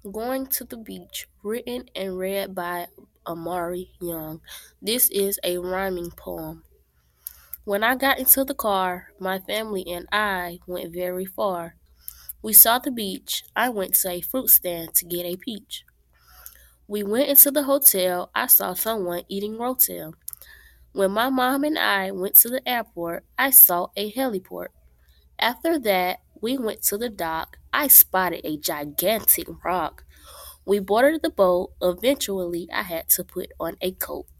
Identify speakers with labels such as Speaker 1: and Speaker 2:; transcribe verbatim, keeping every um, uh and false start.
Speaker 1: Going to the Beach, written and read by Amari Young. This is a rhyming poem. When I got into the car, my family and I went very far. We saw the beach. I went to a fruit stand to get a peach. We went into the hotel. I saw someone eating rotel. When my mom and I went to the airport, I saw a heliport. After that, we went to the dock. I spotted a gigantic rock. We boarded the boat. Eventually, I had to put on a coat.